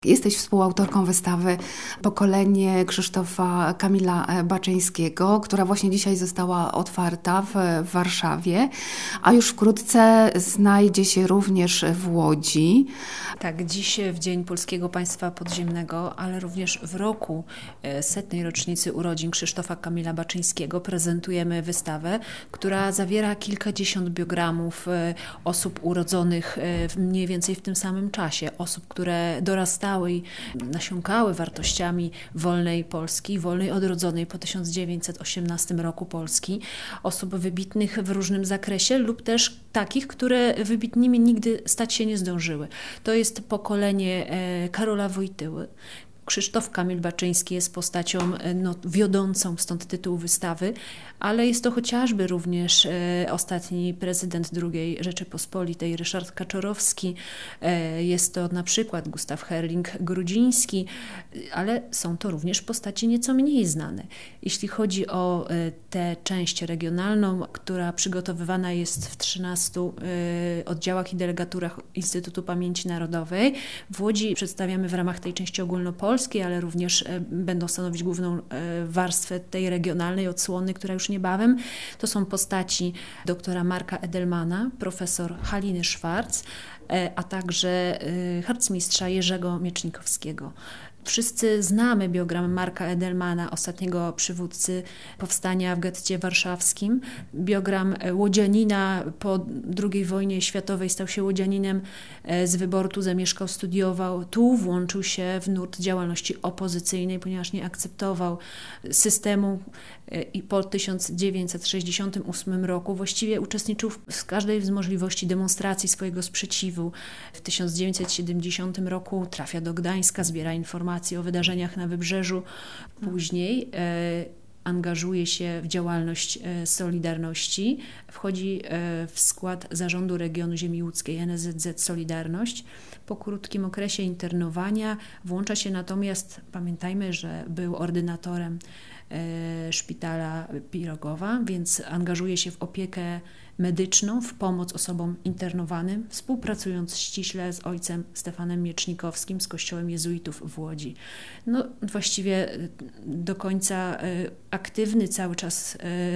Jesteś współautorką wystawy Pokolenie Krzysztofa Kamila Baczyńskiego, która właśnie dzisiaj została otwarta w Warszawie, a już wkrótce znajdzie się również w Łodzi. Tak, dziś w Dzień Polskiego Państwa Podziemnego, ale również w roku 100. rocznicy urodzin Krzysztofa Kamila Baczyńskiego prezentujemy wystawę, która zawiera kilkadziesiąt biogramów osób urodzonych mniej więcej w tym samym czasie, osób, które dorastały i nasiąkały wartościami wolnej Polski, wolnej odrodzonej po 1918 roku Polski, osób wybitnych w różnym zakresie lub też takich, które wybitnymi nigdy stać się nie zdążyły. To jest pokolenie Karola Wojtyły. Krzysztof Kamil Baczyński jest postacią wiodącą, stąd tytuł wystawy, ale jest to chociażby również ostatni prezydent II Rzeczypospolitej Ryszard Kaczorowski, jest to na przykład Gustaw Herling-Grudziński, ale są to również postaci nieco mniej znane. Jeśli chodzi o tę część regionalną, która przygotowywana jest w 13 oddziałach i delegaturach Instytutu Pamięci Narodowej, w Łodzi przedstawiamy w ramach tej części ogólnopolskiej, ale również będą stanowić główną warstwę tej regionalnej odsłony, która już niebawem. To są postaci doktora Marka Edelmana, profesor Haliny Szwarc, a także harcmistrza Jerzego Miecznikowskiego. Wszyscy znamy biogram Marka Edelmana, ostatniego przywódcy powstania w getcie warszawskim. Biogram łodzianina po II wojnie światowej, stał się łodzianinem z wyboru, tu zamieszkał, studiował. Tu włączył się w nurt działalności opozycyjnej, ponieważ nie akceptował systemu i po 1968 roku właściwie uczestniczył w każdej z możliwości demonstracji swojego sprzeciwu. W 1970 roku trafia do Gdańska, zbiera informacje o wydarzeniach na Wybrzeżu. Później angażuje się w działalność Solidarności, wchodzi w skład Zarządu Regionu Ziemi Łódzkiej NSZZ Solidarność. Po krótkim okresie internowania włącza się natomiast, pamiętajmy, że był ordynatorem szpitala Pirogowa, więc angażuje się w opiekę medyczną, w pomoc osobom internowanym, współpracując ściśle z ojcem Stefanem Miecznikowskim z kościołem jezuitów w Łodzi. Właściwie do końca aktywny, cały czas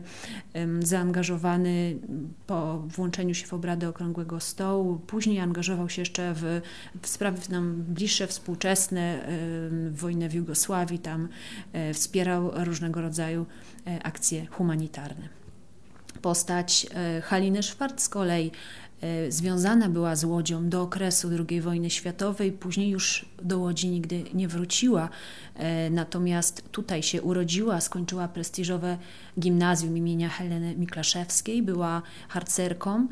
zaangażowany po włączeniu się w obrady Okrągłego Stołu. Później angażował się jeszcze w sprawy nam bliższe, współczesne, wojnę w Jugosławii, tam wspierał różnego rodzaju akcje humanitarne. Postać Haliny Szwarc z kolei związana była z Łodzią do okresu II wojny światowej, później już do Łodzi nigdy nie wróciła, natomiast tutaj się urodziła, skończyła prestiżowe gimnazjum imienia Heleny Miklaszewskiej, była harcerką.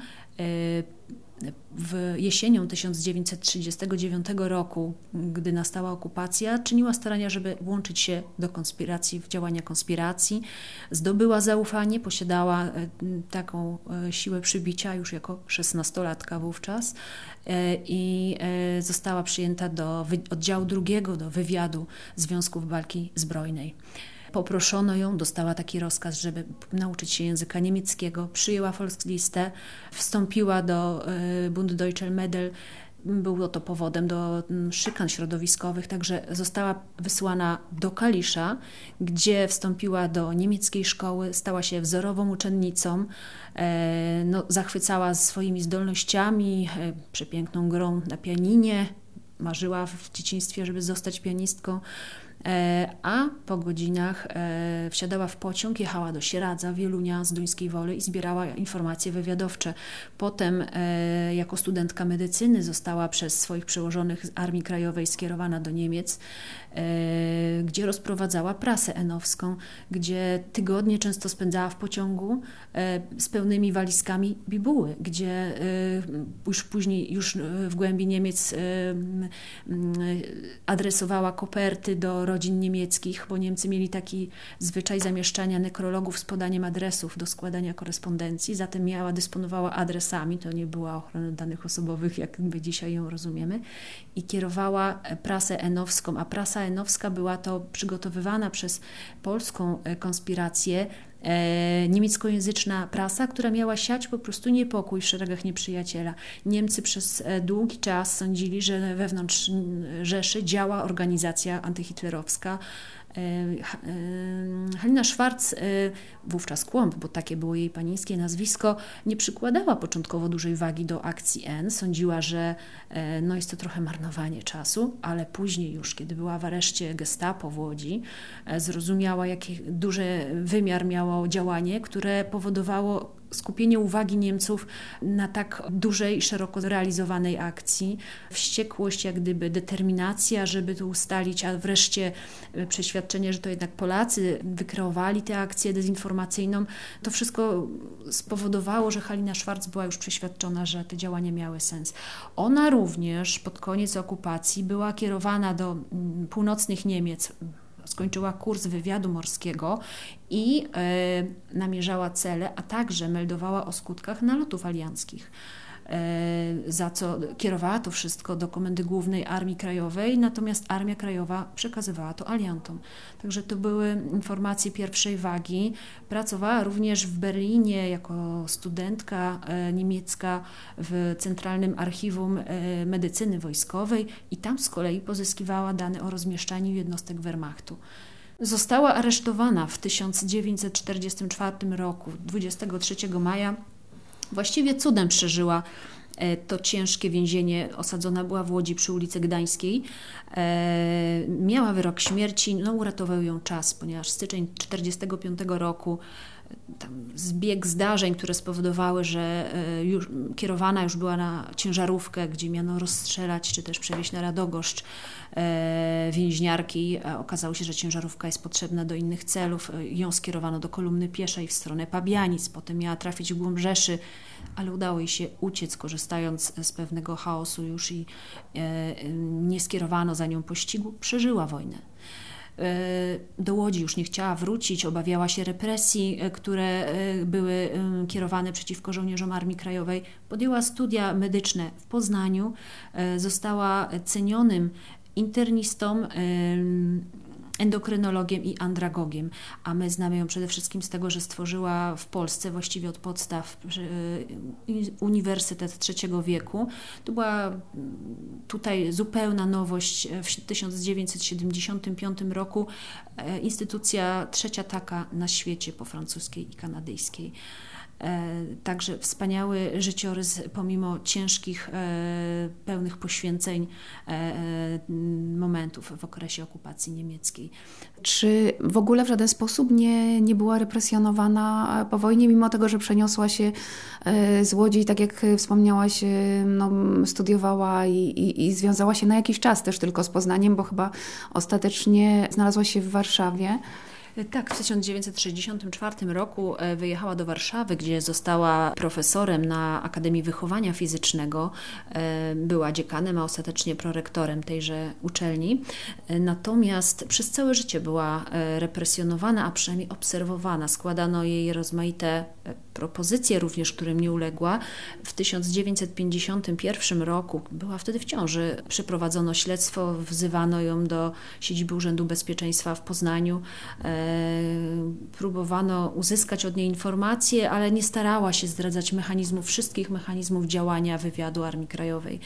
Jesienią 1939 roku, gdy nastała okupacja, czyniła starania, żeby włączyć się do konspiracji, w działania konspiracji. Zdobyła zaufanie, posiadała taką siłę przybicia już jako 16-latka wówczas i została przyjęta do oddziału drugiego, do wywiadu Związków Walki Zbrojnej. Poproszono ją, dostała taki rozkaz, żeby nauczyć się języka niemieckiego, przyjęła Volkslistę, wstąpiła do Bund Deutscher Mädel. Było to powodem do szykan środowiskowych, także została wysłana do Kalisza, gdzie wstąpiła do niemieckiej szkoły, stała się wzorową uczennicą, zachwycała swoimi zdolnościami, przepiękną grą na pianinie, marzyła w dzieciństwie, żeby zostać pianistką. A po godzinach wsiadała w pociąg, jechała do Sieradza, Wielunia z Duńskiej Woli i zbierała informacje wywiadowcze. Potem jako studentka medycyny została przez swoich przełożonych z Armii Krajowej skierowana do Niemiec, gdzie rozprowadzała prasę enowską, gdzie tygodnie często spędzała w pociągu z pełnymi walizkami bibuły, gdzie już później, już w głębi Niemiec adresowała koperty do rodzin niemieckich, bo Niemcy mieli taki zwyczaj zamieszczania nekrologów z podaniem adresów do składania korespondencji, zatem dysponowała adresami, to nie była ochrona danych osobowych, jak my dzisiaj ją rozumiemy, i kierowała prasę enowską, a prasa enowska była to przygotowywana przez polską konspirację niemieckojęzyczna prasa, która miała siać po prostu niepokój w szeregach nieprzyjaciela. Niemcy przez długi czas sądzili, że wewnątrz Rzeszy działa organizacja antyhitlerowska. Halina Schwarz, wówczas Kłąb, bo takie było jej panieńskie nazwisko, nie przykładała początkowo dużej wagi do akcji N. Sądziła, że jest to trochę marnowanie czasu, ale później już, kiedy była w areszcie Gestapo w Łodzi, zrozumiała, jaki duży wymiar miało działanie, które powodowało skupienie uwagi Niemców na tak dużej i szeroko zrealizowanej akcji. Wściekłość, jak gdyby determinacja, żeby to ustalić, a wreszcie przeświadczenie, że to jednak Polacy wykreowali tę akcję dezinformacyjną. To wszystko spowodowało, że Halina Schwarz była już przeświadczona, że te działania miały sens. Ona również pod koniec okupacji była kierowana do północnych Niemiec. Skończyła kurs wywiadu morskiego i namierzała cele, a także meldowała o skutkach nalotów alianckich, za co kierowała to wszystko do Komendy Głównej Armii Krajowej, natomiast Armia Krajowa przekazywała to aliantom. Także to były informacje pierwszej wagi. Pracowała również w Berlinie jako studentka niemiecka w Centralnym Archiwum Medycyny Wojskowej i tam z kolei pozyskiwała dane o rozmieszczaniu jednostek Wehrmachtu. Została aresztowana w 1944 roku, 23 maja. Właściwie cudem przeżyła to ciężkie więzienie. Osadzona była w Łodzi przy ulicy Gdańskiej. Miała wyrok śmierci, uratował ją czas, ponieważ styczeń 1945 roku tam zbieg zdarzeń, które spowodowały, że kierowana już była na ciężarówkę, gdzie miano rozstrzelać czy też przewieźć na Radogoszcz więźniarki. Okazało się, że ciężarówka jest potrzebna do innych celów. Ją skierowano do kolumny pieszej w stronę Pabianic. Potem miała trafić w głąb Rzeszy, ale udało jej się uciec, korzystając z pewnego chaosu już i nie skierowano za nią pościgu. Przeżyła wojnę. Do Łodzi już nie chciała wrócić, obawiała się represji, które były kierowane przeciwko żołnierzom Armii Krajowej. Podjęła studia medyczne w Poznaniu, została cenionym internistą, endokrynologiem i andragogiem, a my znamy ją przede wszystkim z tego, że stworzyła w Polsce właściwie od podstaw Uniwersytet III wieku. To była tutaj zupełna nowość. W 1975 roku instytucja trzecia taka na świecie po francuskiej i kanadyjskiej. Także wspaniały życiorys pomimo ciężkich, pełnych poświęceń momentów w okresie okupacji niemieckiej. Czy w ogóle w żaden sposób nie była represjonowana po wojnie, mimo tego, że przeniosła się z Łodzi i tak jak wspomniałaś, studiowała i związała się na jakiś czas też tylko z Poznaniem, bo chyba ostatecznie znalazła się w Warszawie? Tak, w 1964 roku wyjechała do Warszawy, gdzie została profesorem na Akademii Wychowania Fizycznego. Była dziekanem, a ostatecznie prorektorem tejże uczelni. Natomiast przez całe życie była represjonowana, a przynajmniej obserwowana. Składano jej rozmaite propozycje również, którym nie uległa. W 1951 roku, była wtedy w ciąży, przeprowadzono śledztwo, wzywano ją do siedziby Urzędu Bezpieczeństwa w Poznaniu. Próbowano uzyskać od niej informacje, ale nie starała się zdradzać wszystkich mechanizmów działania wywiadu Armii Krajowej.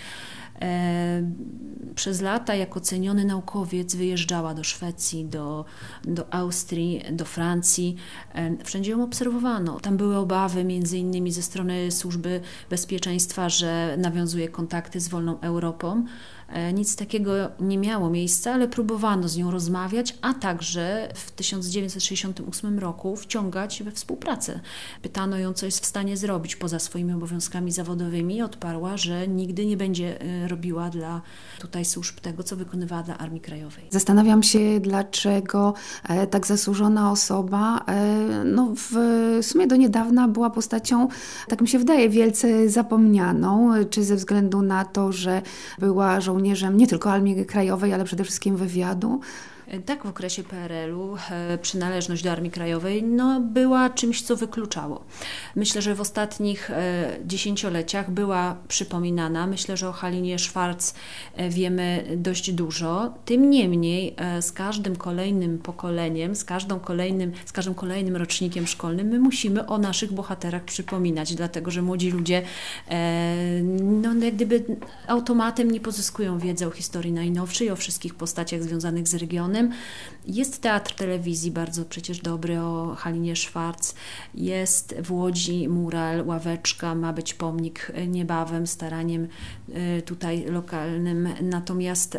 Przez lata jako ceniony naukowiec wyjeżdżała do Szwecji, do Austrii, do Francji. Wszędzie ją obserwowano. Tam były obawy między innymi ze strony Służby Bezpieczeństwa, że nawiązuje kontakty z wolną Europą. Nic takiego nie miało miejsca, ale próbowano z nią rozmawiać, a także w 1968 roku wciągać we współpracę. Pytano ją, co jest w stanie zrobić poza swoimi obowiązkami zawodowymi i odparła, że nigdy nie będzie robiła dla tutaj służb tego, co wykonywała dla Armii Krajowej. Zastanawiam się, dlaczego tak zasłużona osoba w sumie do niedawna była postacią, tak mi się wydaje, wielce zapomnianą, czy ze względu na to, że była żołnierzem nie tylko Armii Krajowej, ale przede wszystkim wywiadu. Tak, w okresie PRL-u przynależność do Armii Krajowej była czymś, co wykluczało. Myślę, że w ostatnich dziesięcioleciach była przypominana. Myślę, że o Halinie Schwarz wiemy dość dużo. Tym niemniej z każdym kolejnym pokoleniem, z każdym kolejnym rocznikiem szkolnym my musimy o naszych bohaterach przypominać, dlatego że młodzi ludzie jak gdyby automatem nie pozyskują wiedzy o historii najnowszej, o wszystkich postaciach związanych z regionem. Jest teatr telewizji bardzo przecież dobry o Halinie Schwarz. Jest w Łodzi mural, ławeczka, ma być pomnik niebawem, staraniem tutaj lokalnym. Natomiast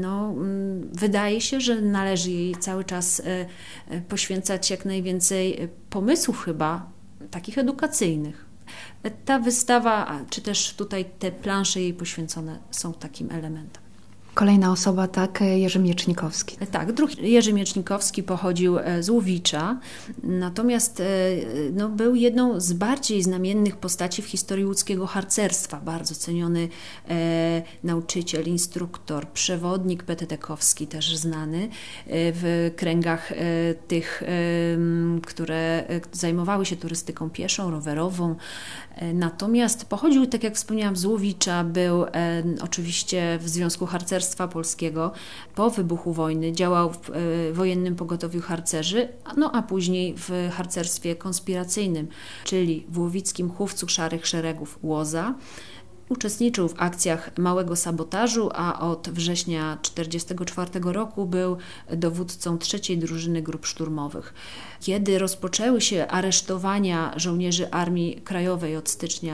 wydaje się, że należy jej cały czas poświęcać jak najwięcej pomysłów chyba, takich edukacyjnych. Ta wystawa, czy też tutaj te plansze jej poświęcone są takim elementem. Kolejna osoba, tak, Jerzy Miecznikowski. Tak, drugi Jerzy Miecznikowski pochodził z Łowicza, natomiast był jedną z bardziej znamiennych postaci w historii łódzkiego harcerstwa. Bardzo ceniony nauczyciel, instruktor, przewodnik PTT-kowski, też znany w kręgach tych, które zajmowały się turystyką pieszą, rowerową. Natomiast pochodził, tak jak wspomniałam, z Łowicza, był oczywiście w Związku Harcerstwa Polskiego. Po wybuchu wojny działał w wojennym pogotowiu harcerzy, a później w harcerstwie konspiracyjnym, czyli w łowickim chówcu Szarych Szeregów Łoza. Uczestniczył w akcjach małego sabotażu, a od września 1944 roku był dowódcą 3. Drużyny grup szturmowych. Kiedy rozpoczęły się aresztowania żołnierzy Armii Krajowej od stycznia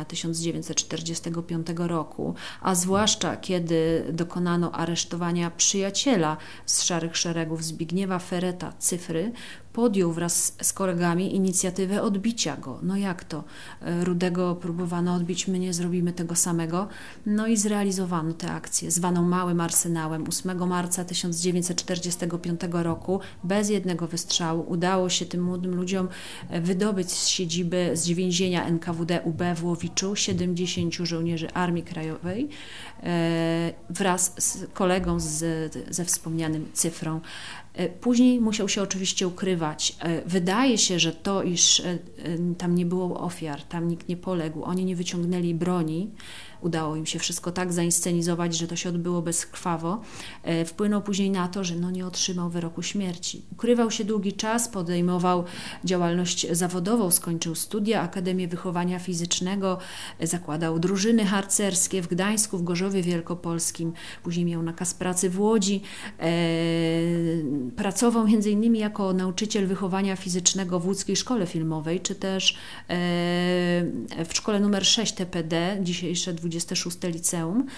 1945 roku, a zwłaszcza kiedy dokonano aresztowania przyjaciela z Szarych Szeregów Zbigniewa Fereta Cyfry, podjął wraz z kolegami inicjatywę odbicia go. Jak to? Rudego próbowano odbić, my nie zrobimy tego samego. I zrealizowano tę akcję, zwaną Małym Arsenałem. 8 marca 1945 roku bez jednego wystrzału udało się tym młodym ludziom wydobyć z siedziby, z więzienia NKWD UB w Łowiczu 70 żołnierzy Armii Krajowej wraz z kolegą ze wspomnianym Cyfrą. Później musiał się oczywiście ukrywać. Wydaje się, że to, iż tam nie było ofiar, tam nikt nie poległ, oni nie wyciągnęli broni, udało im się wszystko tak zainscenizować, że to się odbyło bezkrwawo, wpłynął później na to, że nie otrzymał wyroku śmierci. Ukrywał się długi czas, podejmował działalność zawodową, skończył studia, Akademię Wychowania Fizycznego, zakładał drużyny harcerskie w Gdańsku, w Gorzowie Wielkopolskim, później miał nakaz pracy w Łodzi. Pracował m.in. jako nauczyciel wychowania fizycznego w Łódzkiej Szkole Filmowej, czy też w szkole numer 6 TPD, dzisiejsze 26 Liceum.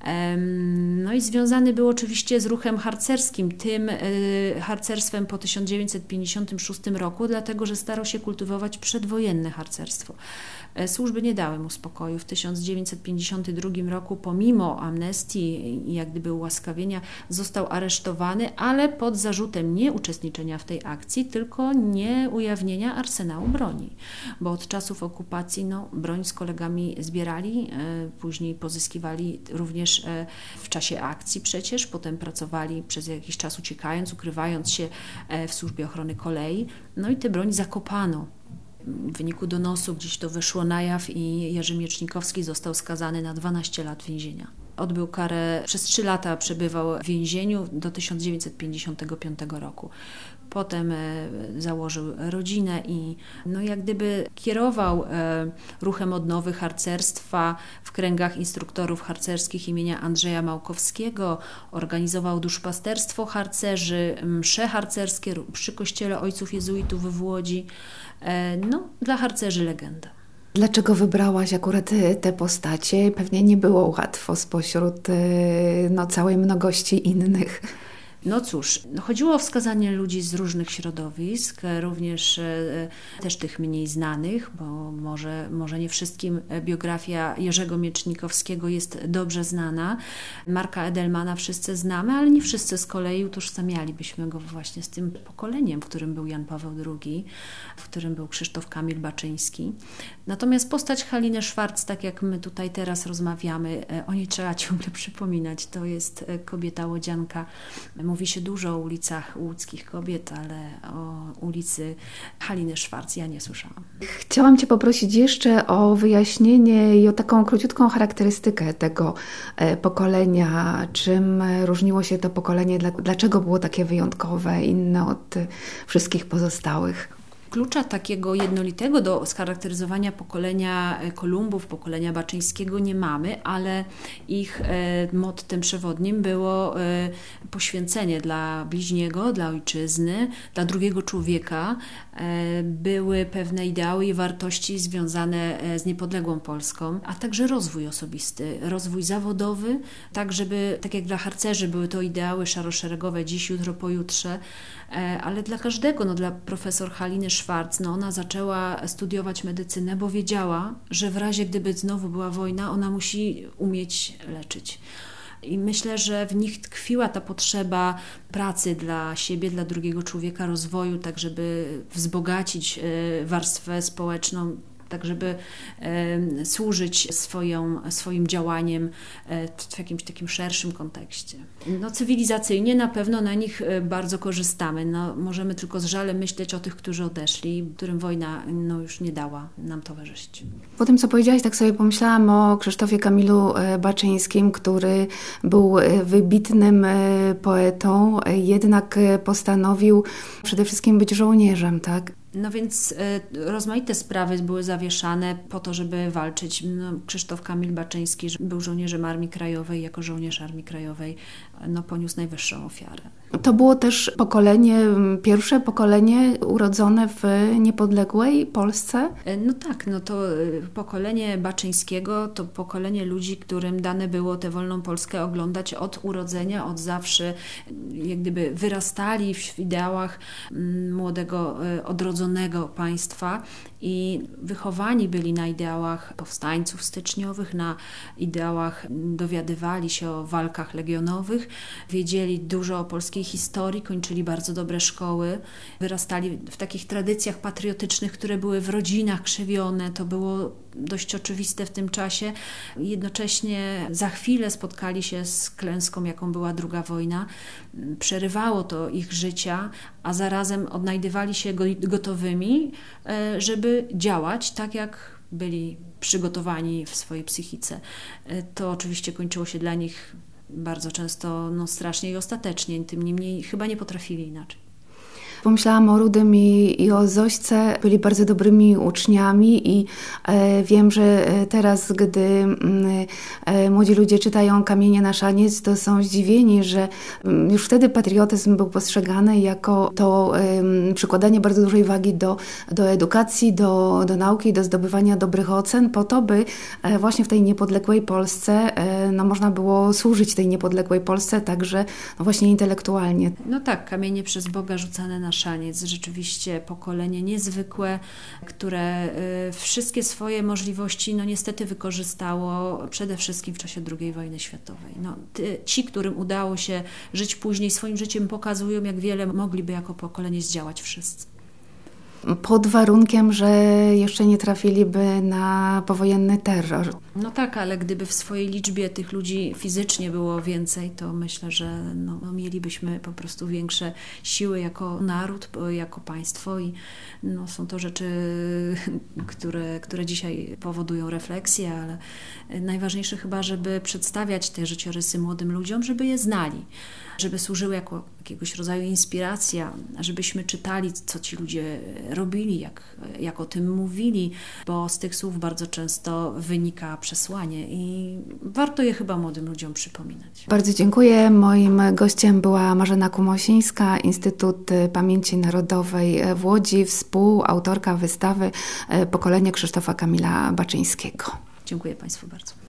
I związany był oczywiście z ruchem harcerskim, tym harcerstwem po 1956 roku, dlatego że starał się kultywować przedwojenne harcerstwo. Służby nie dały mu spokoju. W 1952 roku, pomimo amnestii i jak gdyby ułaskawienia, został aresztowany, ale pod zarzutem nie uczestniczenia w tej akcji, tylko nie ujawnienia arsenału broni. Bo od czasów okupacji broń z kolegami zbierali, później pozyskiwali również w czasie akcji przecież, potem pracowali przez jakiś czas uciekając, ukrywając się w Służbie Ochrony Kolei. I tę broń zakopano. W wyniku donosu gdzieś to wyszło na jaw i Jerzy Miecznikowski został skazany na 12 lat więzienia. Odbył karę, przez 3 lata przebywał w więzieniu do 1955 roku. Potem założył rodzinę i jak gdyby kierował ruchem odnowy harcerstwa w kręgach instruktorów harcerskich imienia Andrzeja Małkowskiego, organizował duszpasterstwo harcerzy, msze harcerskie przy kościele ojców jezuitów w Łodzi. Dla harcerzy legenda. Dlaczego wybrałaś akurat te postacie? Pewnie nie było łatwo spośród całej mnogości innych. Cóż, chodziło o wskazanie ludzi z różnych środowisk, również też tych mniej znanych, bo może nie wszystkim biografia Jerzego Miecznikowskiego jest dobrze znana. Marka Edelmana wszyscy znamy, ale nie wszyscy z kolei utożsamialibyśmy go właśnie z tym pokoleniem, w którym był Jan Paweł II, w którym był Krzysztof Kamil Baczyński. Natomiast postać Haliny Schwarz, tak jak my tutaj teraz rozmawiamy, o niej trzeba ciągle przypominać. To jest kobieta łodzianka, Mówi się dużo o ulicach łódzkich kobiet, ale o ulicy Haliny Szwarc ja nie słyszałam. Chciałam Cię poprosić jeszcze o wyjaśnienie i o taką króciutką charakterystykę tego pokolenia. Czym różniło się to pokolenie, dlaczego było takie wyjątkowe, inne od wszystkich pozostałych? Klucza takiego jednolitego do scharakteryzowania pokolenia Kolumbów, pokolenia Baczyńskiego nie mamy, ale ich mottem przewodnim było poświęcenie dla bliźniego, dla ojczyzny, dla drugiego człowieka. Były pewne ideały i wartości związane z niepodległą Polską, a także rozwój osobisty, rozwój zawodowy, tak żeby, tak jak dla harcerzy były to ideały szaroszeregowe dziś, jutro, pojutrze, ale dla każdego, dla profesor Haliny Szwarc, ona zaczęła studiować medycynę, bo wiedziała, że w razie gdyby znowu była wojna, ona musi umieć leczyć. I myślę, że w nich tkwiła ta potrzeba pracy dla siebie, dla drugiego człowieka, rozwoju, tak żeby wzbogacić warstwę społeczną, tak żeby służyć swoim działaniem w jakimś takim szerszym kontekście. Cywilizacyjnie na pewno na nich bardzo korzystamy. Możemy tylko z żalem myśleć o tych, którzy odeszli, którym wojna już nie dała nam towarzyszyć. Po tym, co powiedziałaś, tak sobie pomyślałam o Krzysztofie Kamilu Baczyńskim, który był wybitnym poetą, jednak postanowił przede wszystkim być żołnierzem, tak? Więc rozmaite sprawy były zawieszane po to, żeby walczyć. Krzysztof Kamil Baczyński był żołnierzem Armii Krajowej, jako żołnierz Armii Krajowej poniósł najwyższą ofiarę. To było też pierwsze pokolenie urodzone w niepodległej Polsce? To pokolenie Baczyńskiego to pokolenie ludzi, którym dane było tę wolną Polskę oglądać od urodzenia, od zawsze, jak gdyby wyrastali w ideałach młodego, odrodzonego państwa i wychowani byli na ideałach powstańców styczniowych, na ideałach, dowiadywali się o walkach legionowych, wiedzieli dużo o polskiej historii, kończyli bardzo dobre szkoły, wyrastali w takich tradycjach patriotycznych, które były w rodzinach krzewione, to było dość oczywiste w tym czasie. Jednocześnie za chwilę spotkali się z klęską, jaką była II wojna. Przerywało to ich życia, a zarazem odnajdywali się gotowymi, żeby działać tak, jak byli przygotowani w swojej psychice. To oczywiście kończyło się dla nich bardzo często strasznie i ostatecznie, tym niemniej chyba nie potrafili inaczej. Pomyślałam o Rudym i o Zośce. Byli bardzo dobrymi uczniami i wiem, że teraz, gdy młodzi ludzie czytają Kamienie na szaniec, to są zdziwieni, że już wtedy patriotyzm był postrzegany jako to przykładanie bardzo dużej wagi do edukacji, do nauki, do zdobywania dobrych ocen, po to, by właśnie w tej niepodległej Polsce można było służyć tej niepodległej Polsce także właśnie intelektualnie. Kamienie przez Boga rzucane na szaniec. Rzeczywiście pokolenie niezwykłe, które wszystkie swoje możliwości niestety wykorzystało przede wszystkim w czasie II wojny światowej. Ci, którym udało się żyć później, swoim życiem pokazują, jak wiele mogliby jako pokolenie zdziałać wszyscy. Pod warunkiem, że jeszcze nie trafiliby na powojenny terror. Ale gdyby w swojej liczbie tych ludzi fizycznie było więcej, to myślę, że mielibyśmy po prostu większe siły jako naród, jako państwo i są to rzeczy, które dzisiaj powodują refleksję, ale najważniejsze chyba, żeby przedstawiać te życiorysy młodym ludziom, żeby je znali, żeby służyły jako jakiegoś rodzaju inspiracja, żebyśmy czytali, co ci ludzie robili, jak o tym mówili, bo z tych słów bardzo często wynika przesłanie i warto je chyba młodym ludziom przypominać. Bardzo dziękuję. Moim gościem była Marzena Kumosińska, Instytut Pamięci Narodowej w Łodzi, współautorka wystawy Pokolenie Krzysztofa Kamila Baczyńskiego. Dziękuję Państwu bardzo.